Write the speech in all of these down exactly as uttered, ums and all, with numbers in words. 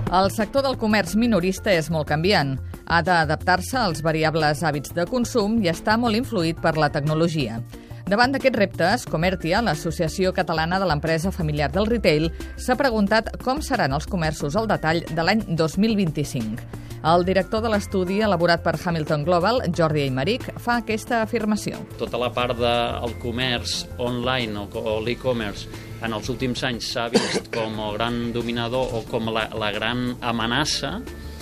El sector del comerç minorista és molt canviant. Ha d'adaptar-se als variables hàbits de consum i està molt influït per la tecnologia. Davant d'aquests reptes, Comertia, l'Associació Catalana de l'Empresa Familiar del Retail, s'ha preguntat com seran els comerços al detall de l'any dos mil vint-i-cinc. El director de l'estudi elaborat per Hamilton Global, Jordi Aymerich, fa aquesta afirmació. Tota la part del comerç online o l'e-commerce en els últims anys s'ha vist com el gran dominador o com la, la gran amenaça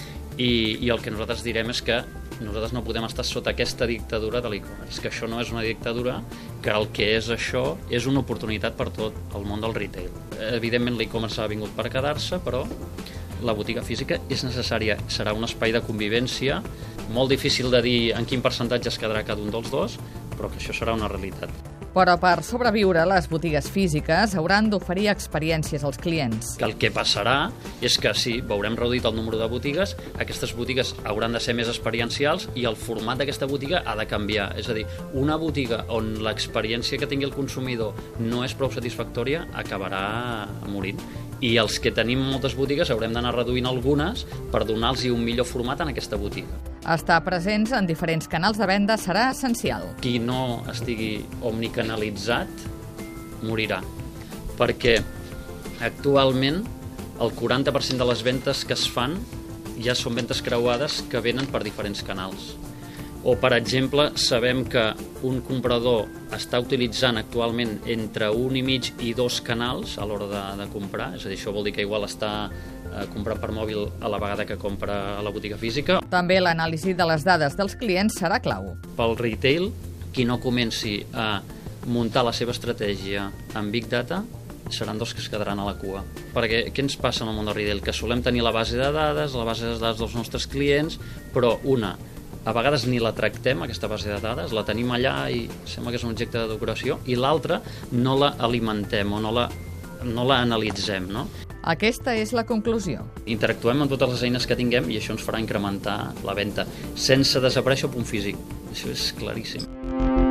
i, i el que nosaltres direm és que nosaltres no podem estar sota aquesta dictadura de l'e-commerce, que això no és una dictadura, que el que és això és una oportunitat per tot el món del retail. Evidentment l'e-commerce ha vingut per quedar-se, però la botiga física és necessària. Serà un espai de convivència, molt difícil de dir en quin percentatge es quedarà cada un dels dos, però que això serà una realitat. Però per sobreviure, les botigues físiques hauran d'oferir experiències als clients. El que passarà és que sí, veurem reduït el número de botigues, aquestes botigues hauran de ser més experiencials i el format d'aquesta botiga ha de canviar. És a dir, una botiga on l'experiència que tingui el consumidor no és prou satisfactòria acabarà morint. I els que tenim moltes botigues haurem d'anar reduint algunes per donar-los un millor format en aquesta botiga. Estar presents en diferents canals de venda serà essencial. Qui no estigui omnicanalitzat morirà, perquè actualment el quaranta per cent de les ventes que es fan ja són ventes creuades que venen per diferents canals. O, per exemple, sabem que un comprador està utilitzant actualment entre un i mig i dos canals a l'hora de, de comprar, és a dir, això vol dir que igual està eh, comprant per mòbil a la vegada que compra a la botiga física. També l'anàlisi de les dades dels clients serà clau. Pel retail, qui no comenci a muntar la seva estratègia en Big Data seran dos que es quedaran a la cua. Perquè què ens passa en el món del retail? Que solem tenir la base de dades, la base de dades dels nostres clients, però una, a vegades ni la tractem, aquesta base de dades, la tenim allà i sembla que és un objecte de decoració, i l'altra no la alimentem o no la, no la analitzem, no? Aquesta és la conclusió. Interactuem amb totes les eines que tinguem i això ens farà incrementar la venda, sense desaparèixer el punt físic. Això és claríssim.